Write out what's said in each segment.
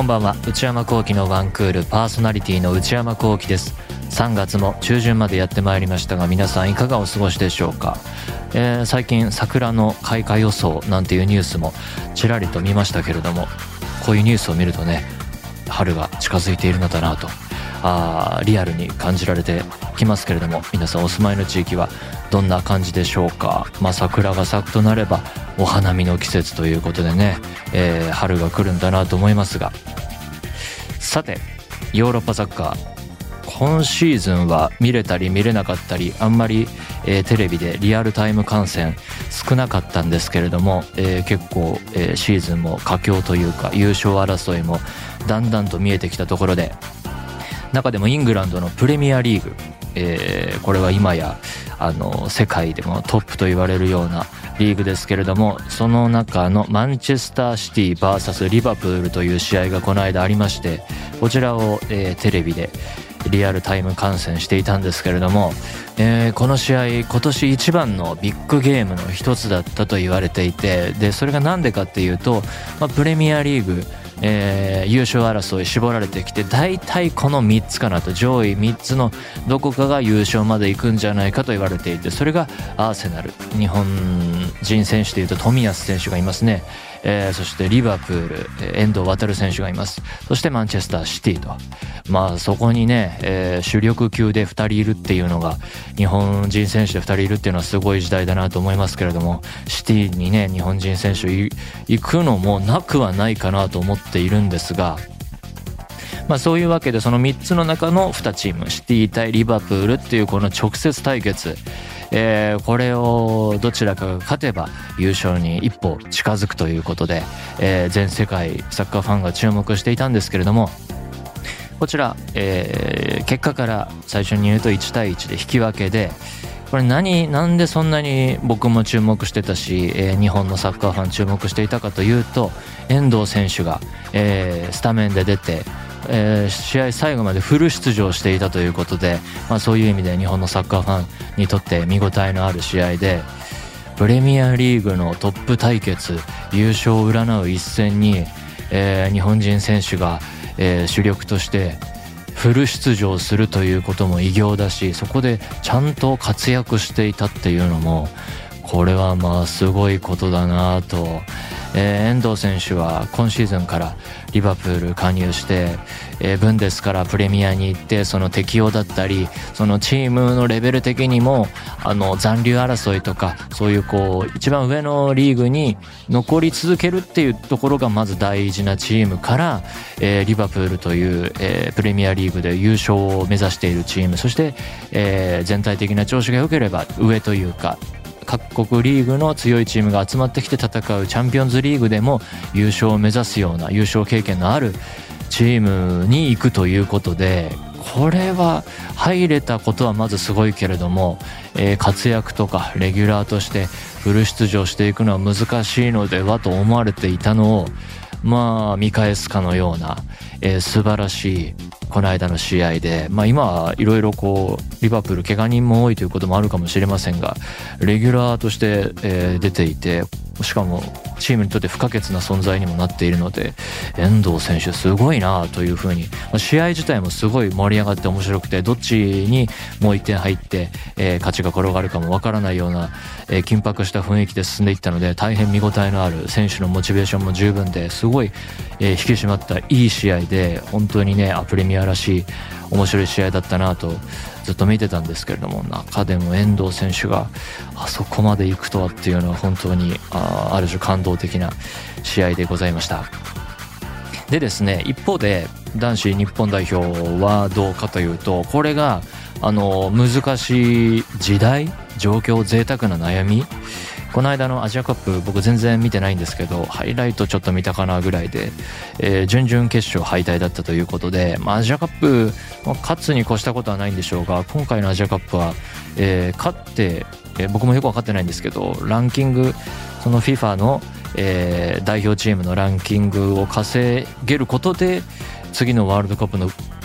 こんばんは。内山聖輝のワンクールパーソナリティの内山聖輝です。3月も中旬までやってまいりましたが、皆さんいかがお過ごしでしょうか。最近桜の開花予想なんていうニュースもちらりと見ましたけれども、こういうニュースを見るとね、春が近づいているのだなとリアルに感じられてきますけれども、皆さんお住まいの地域はどんな感じでしょうか。桜が咲くとなればお花見の季節ということでね、春が来るんだなと思いますが、さてヨーロッパサッカー、今シーズンは見れたり見れなかったり、あんまり、テレビでリアルタイム観戦少なかったんですけれども、結構、シーズンも佳境というか優勝争いもだんだんと見えてきたところで、中でもイングランドのプレミアリーグ、これは今や世界でもトップと言われるようなリーグですけれども、その中のマンチェスターシティ VS リバプールという試合がこの間ありまして、こちらを、テレビでリアルタイム観戦していたんですけれども、この試合今年一番のビッグゲームの一つだったと言われていて、でそれがなんでかっていうと、プレミアリーグ優勝争い絞られてきて、大体この3つかなと、上位3つのどこかが優勝まで行くんじゃないかと言われていて、それがアーセナル、日本人選手でいうと冨安選手がいますね、そしてリバプール、遠藤航選手がいます。そしてマンチェスターシティと、そこにね、主力級で2人いるっていうのが、日本人選手で2人いるっていうのはすごい時代だなと思いますけれども、シティにね日本人選手行くのもなくはないかなと思っているんですが、そういうわけでその3つの中の2チーム、シティ対リバプールっていうこの直接対決、これをどちらかが勝てば優勝に一歩近づくということで、全世界サッカーファンが注目していたんですけれども、こちら、結果から最初に言うと1対1で引き分けで、これなんでそんなに僕も注目してたし、日本のサッカーファン注目していたかというと、遠藤選手が、スタメンで出て、試合最後までフル出場していたということで、そういう意味で日本のサッカーファンにとって見応えのある試合で、プレミアリーグのトップ対決、優勝を占う一戦に、日本人選手が、主力としてフル出場するということも偉業だし、そこでちゃんと活躍していたっていうのも、これはすごいことだなと。遠藤選手は今シーズンからリバプール加入して、ブンデスからプレミアに行って、その適応だったり、そのチームのレベル的にも残留争いとか、そういう一番上のリーグに残り続けるっていうところがまず大事なチームから、リバプールという、プレミアリーグで優勝を目指しているチーム、そして、全体的な調子が良ければ上というか、各国リーグの強いチームが集まってきて戦うチャンピオンズリーグでも優勝を目指すような優勝経験のあるチームに行くということで、これは入れたことはまずすごいけれども、活躍とかレギュラーとしてフル出場していくのは難しいのではと思われていたのを、見返すかのような、素晴らしいこの間の試合で、今はいろいろリバプール怪我人も多いということもあるかもしれませんが、レギュラーとして、出ていて、しかもチームにとって不可欠な存在にもなっているので、遠藤選手すごいなというふうに、試合自体もすごい盛り上がって面白くて、どっちにもう1点入って、勝ちが転がるかもわからないような、緊迫した雰囲気で進んでいったので、大変見応えのある、選手のモチベーションも十分ですごい、引き締まったいい試合で、本当にねプレミアらしい面白い試合だったなとずっと見てたんですけれども、中でも遠藤選手があそこまで行くとはっていうのは本当にある種感動的な試合でございました。でですね、一方で男子日本代表はどうかというと、これが難しい時代、状況、贅沢な悩み、この間のアジアカップ僕全然見てないんですけど、ハイライトちょっと見たかなぐらいで、準々決勝敗退だったということで、アジアカップ、勝つに越したことはないんでしょうが、今回のアジアカップは、勝って、僕もよく分かってないんですけど、ランキング、その FIFA の、代表チームのランキングを稼げることで、次のワールドカップの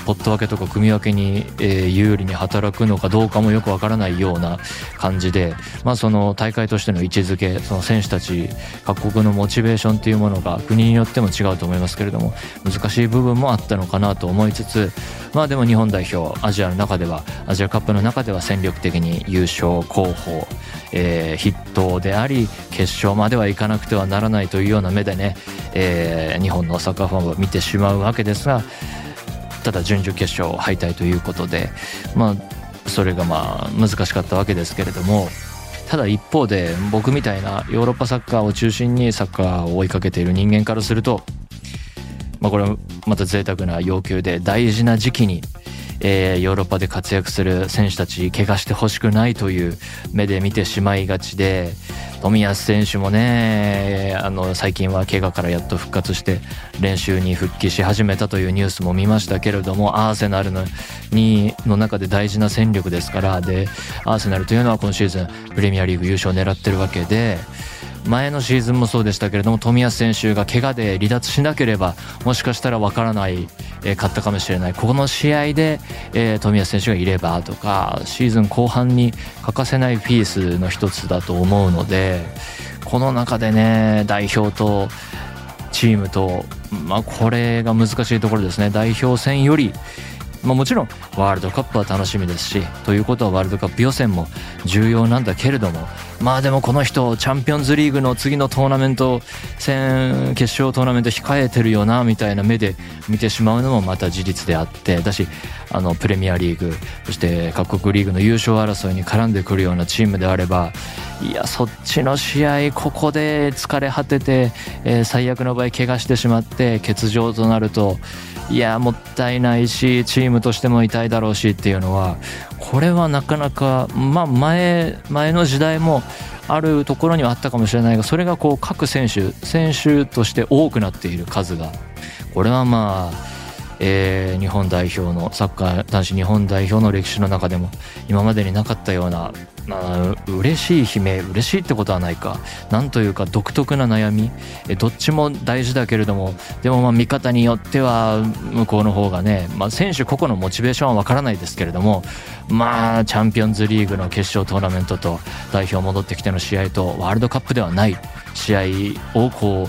ポット分けとか組み分けに、有利に働くのかどうかもよくわからないような感じで、その大会としての位置づけ、その選手たち各国のモチベーションっていうものが国によっても違うと思いますけれども、難しい部分もあったのかなと思いつつ、でも日本代表、アジアの中では、アジアカップの中では戦力的に優勝候補、筆頭であり、決勝まではいかなくてはならないというような目でね、日本のサッカーファンは見てしまうわけですが、ただ準々決勝敗退ということで、それが難しかったわけですけれども、ただ一方で僕みたいなヨーロッパサッカーを中心にサッカーを追いかけている人間からすると、これはまた贅沢な要求で、大事な時期にヨーロッパで活躍する選手たち怪我してほしくないという目で見てしまいがちで、冨安選手もね、最近は怪我からやっと復活して練習に復帰し始めたというニュースも見ましたけれども、アーセナルの中で大事な戦力ですから。で、アーセナルというのは今シーズンプレミアリーグ優勝を狙ってるわけで、前のシーズンもそうでしたけれども、冨安選手が怪我で離脱しなければもしかしたらわからないかったかもしれない、この試合で、冨安選手がいればとか、シーズン後半に欠かせないピースの一つだと思うので、この中でね、代表とチームと、これが難しいところですね。代表戦よりもちろんワールドカップは楽しみですし、ということはワールドカップ予選も重要なんだけれども、でもこの人チャンピオンズリーグの次のトーナメント戦、決勝トーナメント控えてるよなみたいな目で見てしまうのもまた事実であって、だしプレミアリーグ、そして各国リーグの優勝争いに絡んでくるようなチームであれば、いやそっちの試合ここで疲れ果てて、最悪の場合怪我してしまって欠場となると、いやもったいないし、チームとしても痛いだろうしっていうのは、これはなかなか前の時代もあるところにはあったかもしれないが、それが各選手として多くなっている数が、これは日本代表のサッカー男子日本代表の歴史の中でも今までになかったような、嬉しい悲鳴、嬉しいってことはないか、なんというか独特な悩み、どっちも大事だけれども、でも見方によっては向こうの方がね、選手個々のモチベーションはわからないですけれども、チャンピオンズリーグの決勝トーナメントと代表戻ってきての試合とワールドカップではない試合を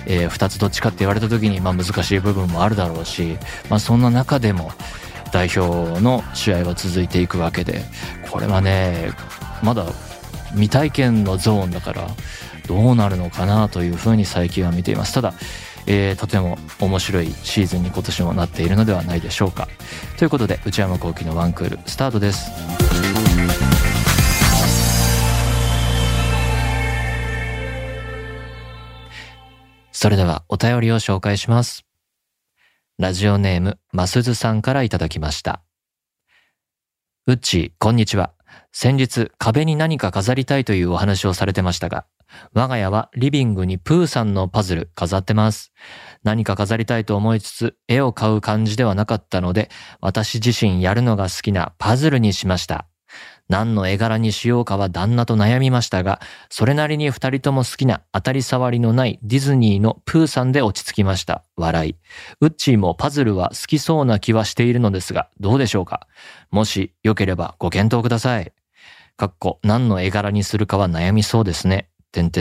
2つどっちかって言われた時に難しい部分もあるだろうし、そんな中でも代表の試合は続いていくわけで、これはねまだ未体験のゾーンだからどうなるのかなというふうに最近は見ています。ただ、とても面白いシーズンに今年もなっているのではないでしょうか。ということで内山聖輝のワンクールスタートです。それではお便りを紹介します。ラジオネームますずさんからいただきました。うっちー、こんにちは。先日壁に何か飾りたいというお話をされてましたが、我が家はリビングにプーさんのパズル飾ってます。何か飾りたいと思いつつ絵を買う感じではなかったので、私自身やるのが好きなパズルにしました。何の絵柄にしようかは旦那と悩みましたが、それなりに二人とも好きな当たり障りのないディズニーのプーさんで落ち着きました。笑い。ウッチーもパズルは好きそうな気はしているのですが、どうでしょうか。もしよければご検討ください。何の絵柄にするかは悩みそうですね。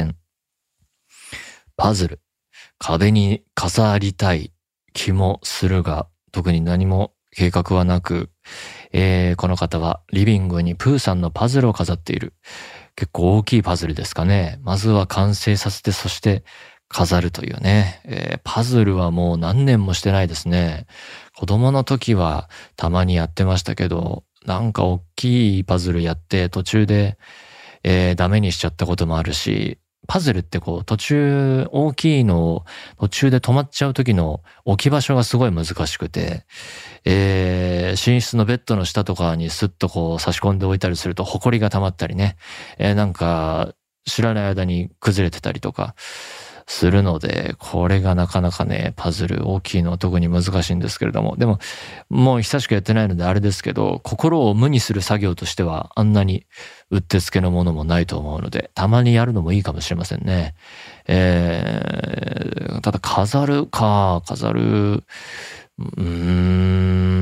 パズル。壁に飾りたい気もするが、特に何も計画はなく、この方はリビングにプーさんのパズルを飾っている。結構大きいパズルですかね。まずは完成させて、そして飾るというね。パズルはもう何年もしてないですね。子供の時はたまにやってましたけど、なんか大きいパズルやって途中で、ダメにしちゃったこともあるし、パズルって途中大きいのを途中で止まっちゃう時の置き場所がすごい難しくて、寝室のベッドの下とかにスッと差し込んでおいたりすると埃が溜まったりね、なんか知らない間に崩れてたりとかするので、これがなかなかね、パズル大きいのは特に難しいんですけれども、でももう久しくやってないのであれですけど、心を無にする作業としてはあんなにうってつけのものもないと思うので、たまにやるのもいいかもしれませんね。ただ飾る、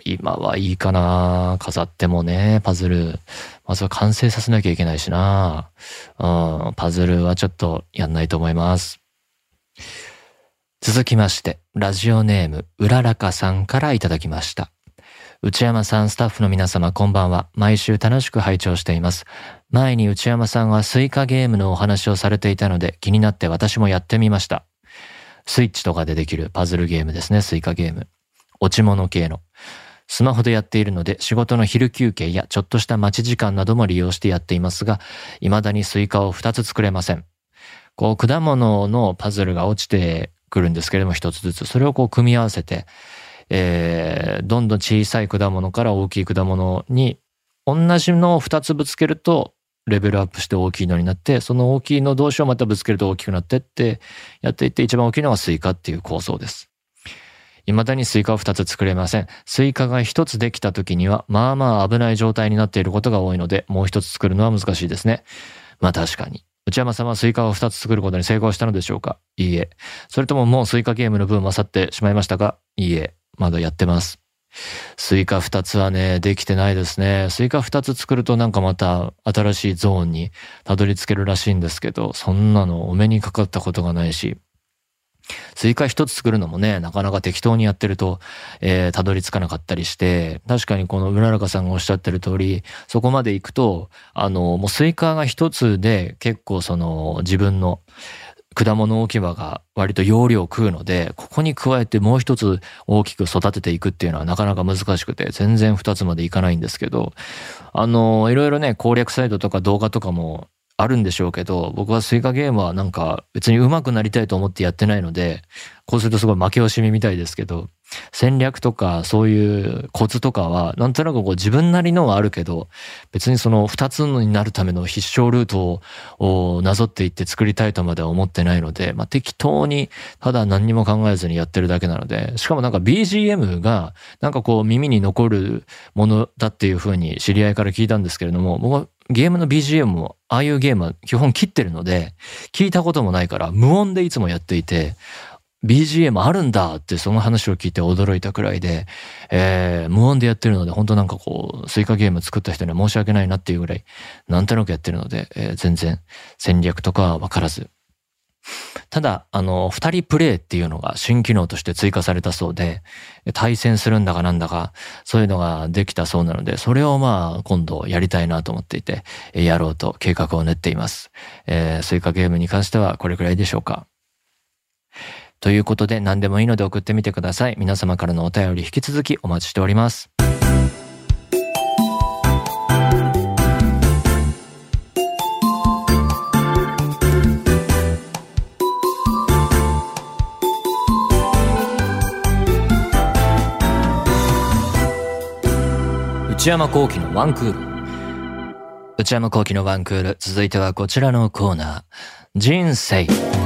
今はいいかな。飾ってもね、パズル。まずは完成させなきゃいけないしな。パズルはちょっとやんないと思います。続きまして、ラジオネーム、うららかさんからいただきました。内山さん、スタッフの皆様、こんばんは。毎週楽しく拝聴しています。前に内山さんはスイカゲームのお話をされていたので、気になって私もやってみました。スイッチとかでできるパズルゲームですね、スイカゲーム。落ち物系の。スマホでやっているので、仕事の昼休憩やちょっとした待ち時間なども利用してやっていますが、未だにスイカを2つ作れません。果物のパズルが落ちてくるんですけれども、一つずつ。それを組み合わせて、どんどん小さい果物から大きい果物に、同じのを2つぶつけると、レベルアップして大きいのになって、その大きいの同士をまたぶつけると大きくなってって、やっていって一番大きいのがスイカっていう構想です。未だにスイカを2つ作れません。スイカが1つできた時には、まあまあ危ない状態になっていることが多いので、もう1つ作るのは難しいですね。まあ確かに。内山さんはスイカを2つ作ることに成功したのでしょうか？いいえ。それとももうスイカゲームの分勝ってしまいましたか？いいえ。まだやってます。スイカ2つはね、できてないですね。スイカ2つ作るとなんかまた新しいゾーンにたどり着けるらしいんですけど、そんなのお目にかかったことがないし、スイカ1つ作るのもね、なかなか適当にやってると、たどり着かなかったりして、確かにこのうららかさんがおっしゃってる通り、そこまで行くと、もうスイカが1つで結構自分の果物置き場が割と容量を食うので、ここに加えてもう一つ大きく育てていくっていうのはなかなか難しくて、全然2つまでいかないんですけど、いろいろね、攻略サイトとか動画とかもあるんでしょうけど、僕はスイカゲームはなんか別に上手くなりたいと思ってやってないので、こうするとすごい負け惜しみみたいですけど、戦略とかそういうコツとかはなんとなく自分なりのはあるけど、別にその2つになるための必勝ルートをなぞっていって作りたいとまでは思ってないので、適当にただ何にも考えずにやってるだけなので、しかもなんか BGM がなんか耳に残るものだっていう風に知り合いから聞いたんですけれども、僕はゲームの BGM もああいうゲームは基本切ってるので、聞いたこともないから無音でいつもやっていて、BGM あるんだってその話を聞いて驚いたくらいで、無音でやってるので本当なんかスイカゲーム作った人には申し訳ないなっていうぐらいなんとなくやってるので、全然戦略とかはわからず。ただ、二人プレイっていうのが新機能として追加されたそうで、対戦するんだかなんだか、そういうのができたそうなので、それを今度やりたいなと思っていて、やろうと計画を練っています。スイカゲームに関してはこれくらいでしょうか。ということで何でもいいので送ってみてください。皆様からのお便り引き続きお待ちしております。内山聖輝のワンクール。内山聖輝のワンクール。続いてはこちらのコーナー。人生。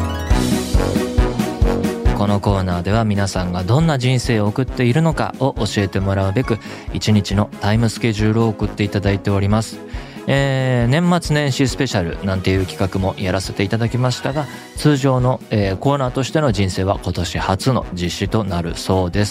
このコーナーでは皆さんがどんな人生を送っているのかを教えてもらうべく、一日のタイムスケジュールを送っていただいております。年末年始スペシャルなんていう企画もやらせていただきましたが、通常の、コーナーとしての人生は今年初の実施となるそうです。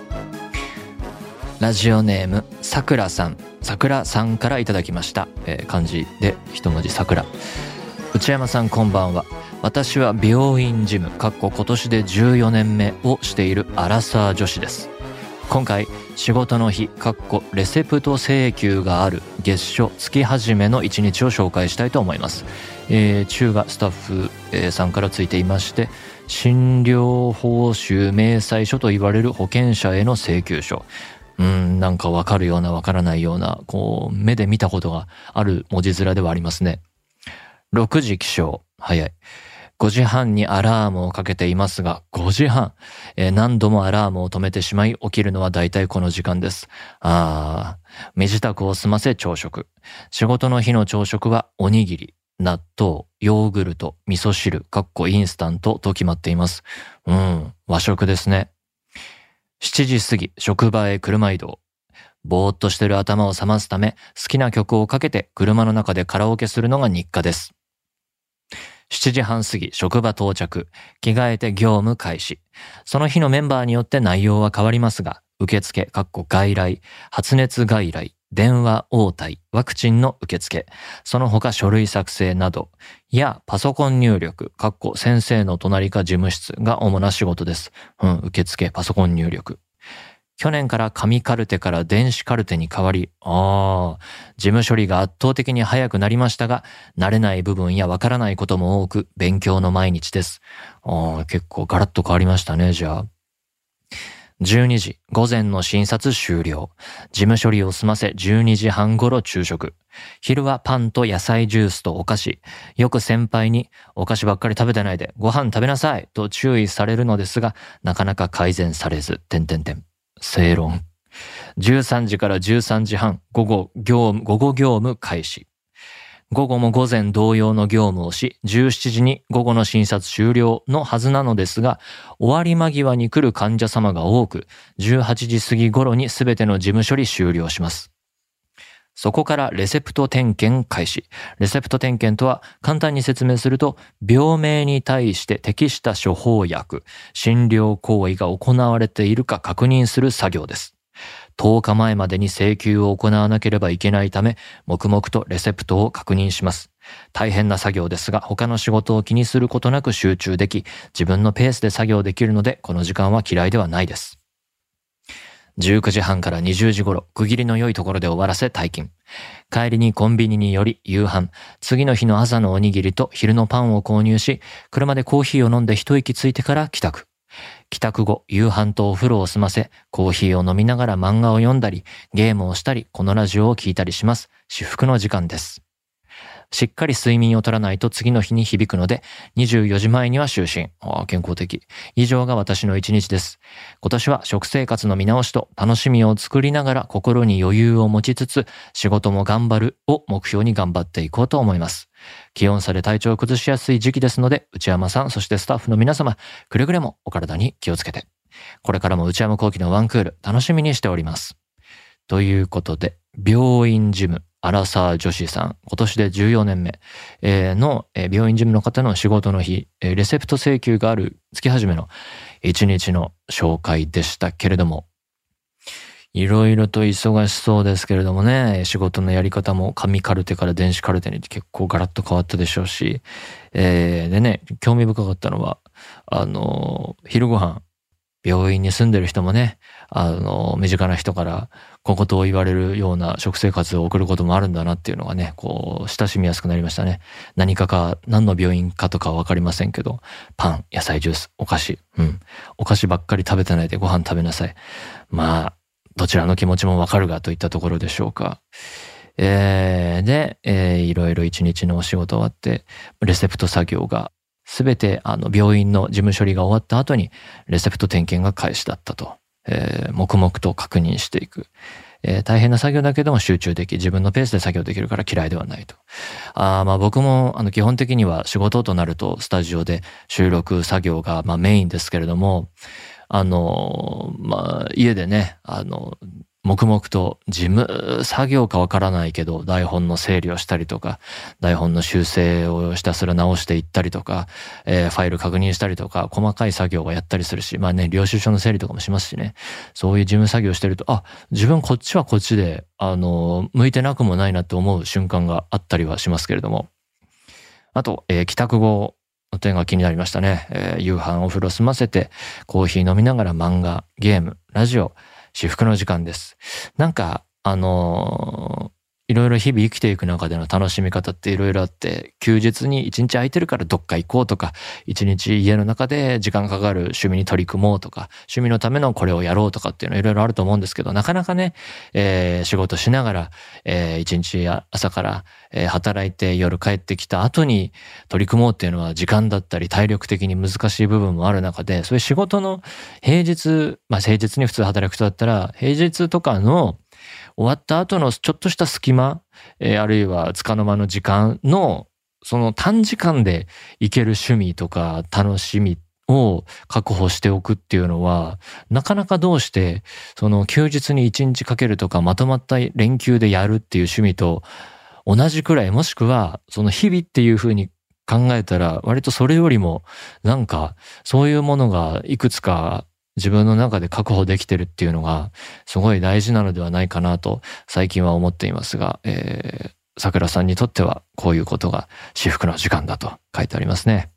ラジオネームさくらさんからいただきました。漢字で一文字さくら。内山さんこんばんは。私は病院事務今年で14年目をしているアラサー女子です。今回仕事の日レセプト請求がある月初月始めの一日を紹介したいと思います。中がスタッフ、さんからついていまして、診療報酬明細書と言われる保険者への請求書。なんかわかるようなわからないような、目で見たことがある文字面ではありますね。6時起床。早い。5時半にアラームをかけていますが、5時半。何度もアラームを止めてしまい、起きるのはだいたいこの時間です。身支度を済ませ朝食。仕事の日の朝食はおにぎり、納豆、ヨーグルト、味噌汁、インスタントと決まっています。和食ですね。7時過ぎ、職場へ車移動。ぼーっとしてる頭を覚ますため、好きな曲をかけて車の中でカラオケするのが日課です。7時半過ぎ、職場到着。着替えて業務開始。その日のメンバーによって内容は変わりますが、 受付、外来、発熱外来、電話応対、ワクチンの受付、その他書類作成など、やパソコン入力、先生の隣か事務室が主な仕事です。受付、パソコン入力。去年から紙カルテから電子カルテに変わり、事務処理が圧倒的に早くなりましたが、慣れない部分やわからないことも多く、勉強の毎日です。結構ガラッと変わりましたね、じゃあ。12時、午前の診察終了。事務処理を済ませ12時半頃昼食。昼はパンと野菜ジュースとお菓子。よく先輩にお菓子ばっかり食べてないでご飯食べなさいと注意されるのですが、なかなか改善されず、正論。13時から13時半、午後業務開始。午後も午前同様の業務をし、17時に午後の診察終了のはずなのですが、終わり間際に来る患者様が多く、18時過ぎ頃にすべての事務処理終了します。そこからレセプト点検開始。レセプト点検とは簡単に説明すると、病名に対して適した処方薬、診療行為が行われているか確認する作業です。10日前までに請求を行わなければいけないため、黙々とレセプトを確認します。大変な作業ですが、他の仕事を気にすることなく集中でき、自分のペースで作業できるので、この時間は嫌いではないです。19時半から20時頃、区切りの良いところで終わらせ退勤。帰りにコンビニにより夕飯、次の日の朝のおにぎりと昼のパンを購入し、車でコーヒーを飲んで一息ついてから帰宅。帰宅後、夕飯とお風呂を済ませ、コーヒーを飲みながら漫画を読んだり、ゲームをしたり、このラジオを聞いたりします。至福の時間です。しっかり睡眠をとらないと次の日に響くので、24時前には就寝。健康的。以上が私の一日です。今年は食生活の見直しと楽しみを作りながら心に余裕を持ちつつ、仕事も頑張るを目標に頑張っていこうと思います。気温差で体調を崩しやすい時期ですので、内山さん、そしてスタッフの皆様、くれぐれもお体に気をつけて。これからも内山聖輝のワンクール、楽しみにしております。ということで、病院事務、アラサー女子さん、今年で14年目の病院事務の方の仕事の日、レセプト請求がある月始めの1日の紹介でしたけれども、いろいろと忙しそうですけれどもね、仕事のやり方も紙カルテから電子カルテに結構ガラッと変わったでしょうし、でね、興味深かったのは、昼ご飯、病院に住んでる人もね、身近な人から小言を言われるような食生活を送ることもあるんだなっていうのがね、親しみやすくなりましたね。何の病院かとかはわかりませんけど、パン、野菜ジュース、お菓子、お菓子ばっかり食べてないでご飯食べなさい。まあ、どちらの気持ちもわかるがといったところでしょうか。で、いろいろ一日のお仕事終わって、レセプト作業がすべて病院の事務処理が終わった後にレセプト点検が開始だったと、黙々と確認していく、大変な作業だけども集中でき、自分のペースで作業できるから嫌いではないと。僕も僕基本的には仕事となるとスタジオで収録作業がメインですけれども、家でね、黙々と事務作業かわからないけど、台本の整理をしたりとか、台本の修正をひたすら直していったりとか、ファイル確認したりとか、細かい作業をやったりするし、領収書の整理とかもしますしね。そういう事務作業をしてると、自分こっちはこっちで、向いてなくもないなって思う瞬間があったりはしますけれども。あと、帰宅後の点が気になりましたね。夕飯お風呂済ませて、コーヒー飲みながら漫画、ゲーム、ラジオ、至福の時間です。なんか、いろいろ日々生きていく中での楽しみ方っていろいろあって、休日に一日空いてるからどっか行こうとか、一日家の中で時間かかる趣味に取り組もうとか、趣味のためのこれをやろうとかっていうのいろいろあると思うんですけど、なかなかね、仕事しながら、一日朝から、働いて夜帰ってきた後に取り組もうっていうのは時間だったり体力的に難しい部分もある中で、そういう仕事の平日に普通働く人だったら、平日とかの終わった後のちょっとした隙間、あるいは束の間の時間の、その短時間で行ける趣味とか楽しみを確保しておくっていうのは、なかなかどうして、その休日に1日かけるとかまとまった連休でやるっていう趣味と同じくらい、もしくはその日々っていう風に考えたら、割とそれよりもなんかそういうものがいくつか自分の中で確保できてるっていうのがすごい大事なのではないかなと最近は思っていますが、桜さんにとってはこういうことが至福の時間だと書いてありますね。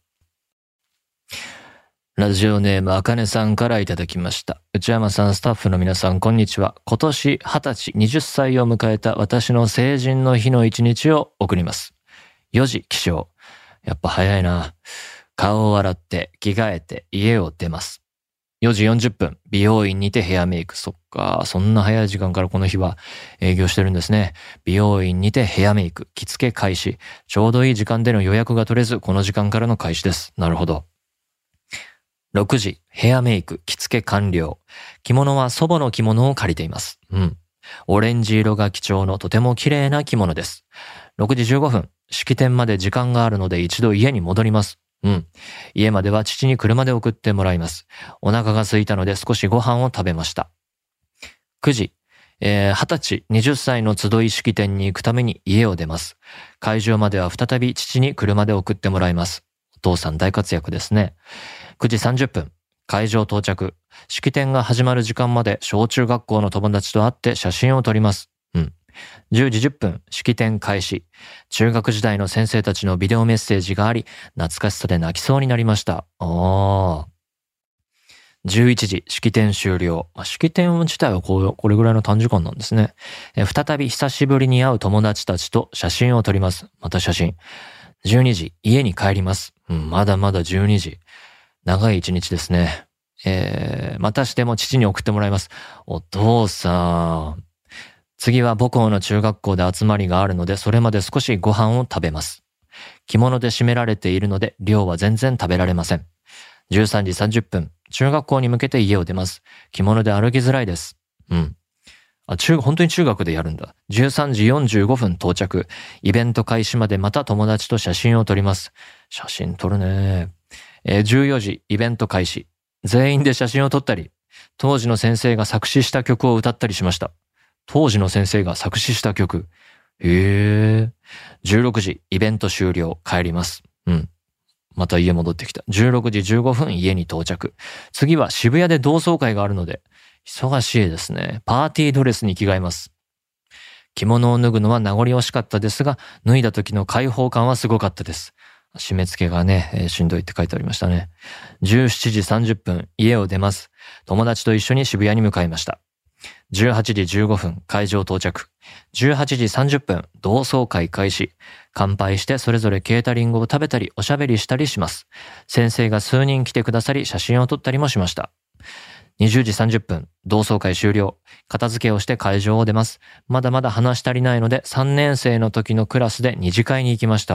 ラジオネームあかねさんからいただきました。内山さん、スタッフの皆さん、こんにちは。今年20歳、20歳を迎えた私の成人の日の一日を送ります。4時起床。やっぱ早いな。顔を洗って着替えて家を出ます。4時40分、美容院にてヘアメイク。そっか、そんな早い時間からこの日は営業してるんですね。美容院にてヘアメイク、着付け開始。ちょうどいい時間での予約が取れず、この時間からの開始です。なるほど。6時、ヘアメイク、着付け完了。着物は祖母の着物を借りています。オレンジ色が基調のとても綺麗な着物です。6時15分、式典まで時間があるので一度家に戻ります。家までは父に車で送ってもらいます。お腹が空いたので少しご飯を食べました。9時、20歳、20歳の集い式典に行くために家を出ます。会場までは再び父に車で送ってもらいます。お父さん大活躍ですね。9時30分、会場到着。式典が始まる時間まで小中学校の友達と会って写真を撮ります。10時10分、式典開始。中学時代の先生たちのビデオメッセージがあり、懐かしさで泣きそうになりました。11時、式典終了。式典自体はこれぐらいの短時間なんですね。再び久しぶりに会う友達たちと写真を撮ります。また写真。12時、家に帰ります。まだまだ12時。長い一日ですね。またしても父に送ってもらいます。お父さん。次は母校の中学校で集まりがあるので、それまで少しご飯を食べます。着物で締められているので、量は全然食べられません。13時30分、中学校に向けて家を出ます。着物で歩きづらいです。本当に中学でやるんだ。13時45分到着。イベント開始までまた友達と写真を撮ります。写真撮るね。14時、イベント開始。全員で写真を撮ったり、当時の先生が作詞した曲を歌ったりしました。当時の先生が作詞した曲。16時、イベント終了。帰ります。また家戻ってきた。16時15分、家に到着。次は渋谷で同窓会があるので、忙しいですね。パーティードレスに着替えます。着物を脱ぐのは名残惜しかったですが、脱いだ時の解放感はすごかったです。締め付けがね、しんどいって書いてありましたね。17時30分、家を出ます。友達と一緒に渋谷に向かいました。18時15分、会場到着。18時30分、同窓会開始。乾杯してそれぞれケータリングを食べたりおしゃべりしたりします。先生が数人来てくださり写真を撮ったりもしました。20時30分、同窓会終了。片付けをして会場を出ます。まだまだ話し足りないので3年生の時のクラスで二次会に行きました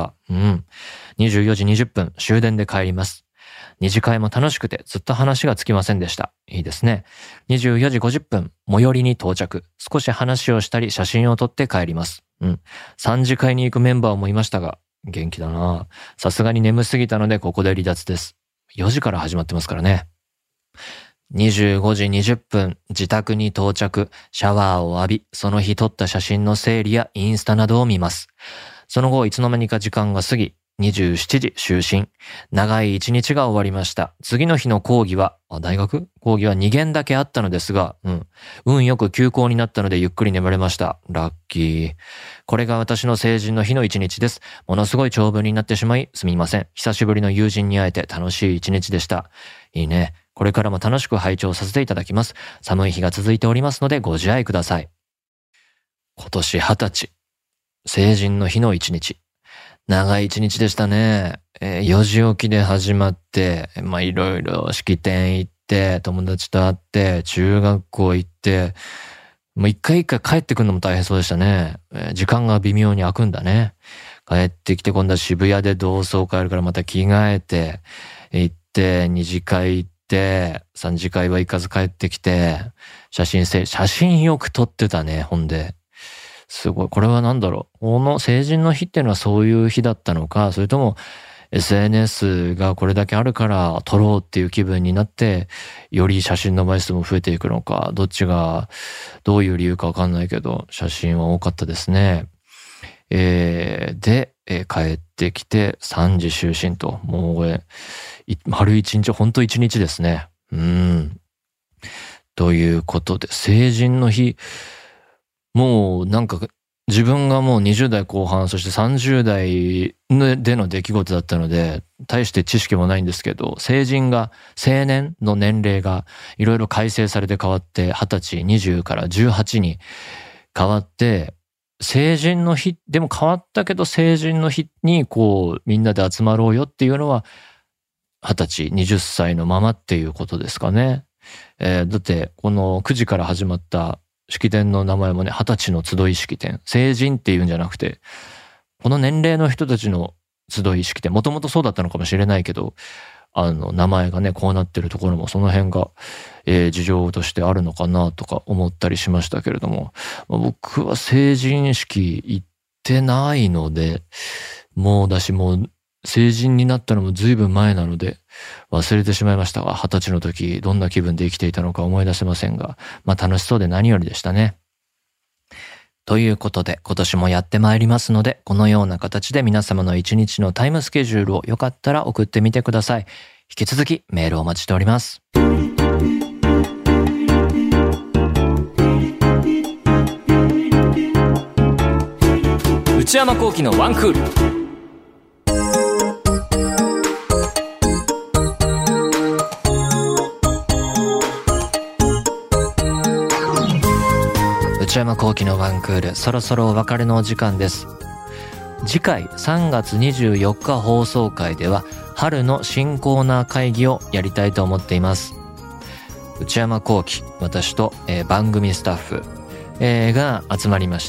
。24時20分、終電で帰ります。二次会も楽しくてずっと話がつきませんでした。いいですね。24時50分、最寄りに到着。少し話をしたり写真を撮って帰ります。3次会に行くメンバーもいましたが、元気だな。さすがに眠すぎたのでここで離脱です。4時から始まってますからね。25時20分、自宅に到着、シャワーを浴び、その日撮った写真の整理やインスタなどを見ます。その後、いつの間にか時間が過ぎ、27時就寝。長い一日が終わりました。次の日の講義は2限だけあったのですが、運よく休校になったのでゆっくり眠れました。ラッキー。これが私の成人の日の一日です。ものすごい長文になってしまい、すみません。久しぶりの友人に会えて楽しい一日でした。いいね。これからも楽しく拝聴させていただきます。寒い日が続いておりますのでご自愛ください。今年20歳。成人の日の一日。長い一日でしたね。4時起きで始まって、いろいろ式典行って、友達と会って、中学校行って、もう一回帰ってくるのも大変そうでしたね。時間が微妙に空くんだね。帰ってきて今度は渋谷で同窓会あるからまた着替えて、行って、二次会行って、三次会は行かず帰ってきて、写真よく撮ってたね、ほんで。すごい。これは何だろう。この成人の日っていうのはそういう日だったのか、それとも SNS がこれだけあるから撮ろうっていう気分になって、より写真の枚数も増えていくのか、どっちがどういう理由かわかんないけど、写真は多かったですね。で、帰ってきて3時就寝と、もう丸一日、ほんと一日ですね。 ということで、成人の日、もうなんか自分がもう20代後半、そして30代での出来事だったので、大して知識もないんですけど、成年の年齢がいろいろ改正されて変わって、20歳、20から18に変わって、成人の日、でも変わったけど成人の日にこうみんなで集まろうよっていうのは、20歳、20歳のままっていうことですかね。だってこの9時から始まった式典の名前もね、20歳の集い式典。成人っていうんじゃなくて、この年齢の人たちの集い式典。もともとそうだったのかもしれないけど、名前がね、こうなってるところもその辺が、事情としてあるのかなとか思ったりしましたけれども、僕は成人式行ってないので、もう成人になったのも随分前なので忘れてしまいましたが、20歳の時どんな気分で生きていたのか思い出せませんが、楽しそうで何よりでしたね。ということで今年もやってまいりますので、このような形で皆様の一日のタイムスケジュールをよかったら送ってみてください。引き続きメールをお待ちしております。内山聖輝のワンクール。内山聖輝のワンクール、そろそろお別れのお時間です。次回3月24日放送回では春の新コーナー会議をやりたいと思っています。内山聖輝、私と、番組スタッフ、が集まりまして、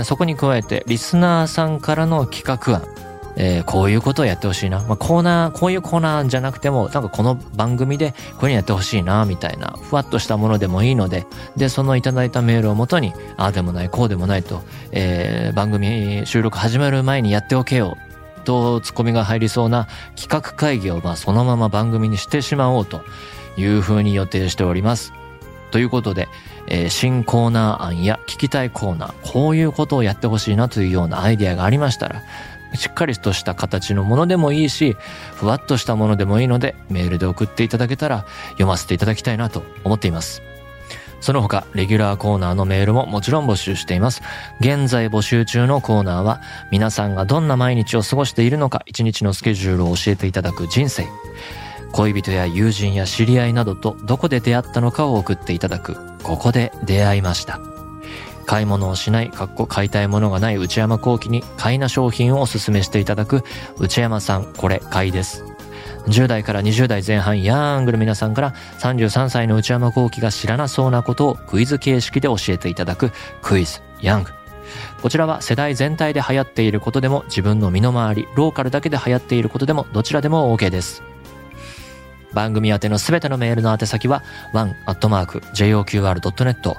そこに加えてリスナーさんからの企画案、こういうことをやってほしいな。こういうコーナーじゃなくても、なんかこの番組でこういうのやってほしいな、みたいな、ふわっとしたものでもいいので、で、そのいただいたメールをもとに、ああでもない、こうでもないと、番組収録始まる前にやっておけよ、とツッコミが入りそうな企画会議を、そのまま番組にしてしまおうというふうに予定しております。ということで、新コーナー案や聞きたいコーナー、こういうことをやってほしいなというようなアイデアがありましたら、しっかりとした形のものでもいいし、ふわっとしたものでもいいので、メールで送っていただけたら読ませていただきたいなと思っています。その他、レギュラーコーナーのメールももちろん募集しています。現在募集中のコーナーは、皆さんがどんな毎日を過ごしているのか、一日のスケジュールを教えていただく人生。恋人や友人や知り合いなどとどこで出会ったのかを送っていただく、ここで出会いました。買い物をしない、買いたいものがない内山聖輝に買いな商品をおすすめしていただく、内山さんこれ買いです。10代から20代前半ヤングの皆さんから33歳の内山聖輝が知らなそうなことをクイズ形式で教えていただくクイズヤング。こちらは世代全体で流行っていることでも、自分の身の回り、ローカルだけで流行っていることでも、どちらでも OK です。番組宛てのすべてのメールの宛先は one@joqr.net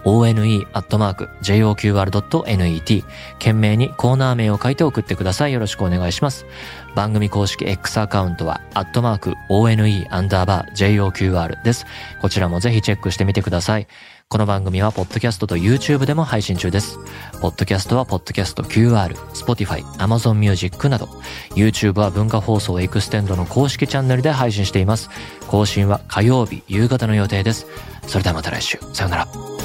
one@joqr.net 懸命にコーナー名を書いて送ってください。よろしくお願いします。番組公式 X アカウントは@one_joqr です。こちらもぜひチェックしてみてください。この番組はポッドキャストと YouTube でも配信中です。ポッドキャストはポッドキャスト QR、Spotify、Amazon Music など、YouTube は文化放送エクステンドの公式チャンネルで配信しています。更新は火曜日夕方の予定です。それではまた来週。さようなら。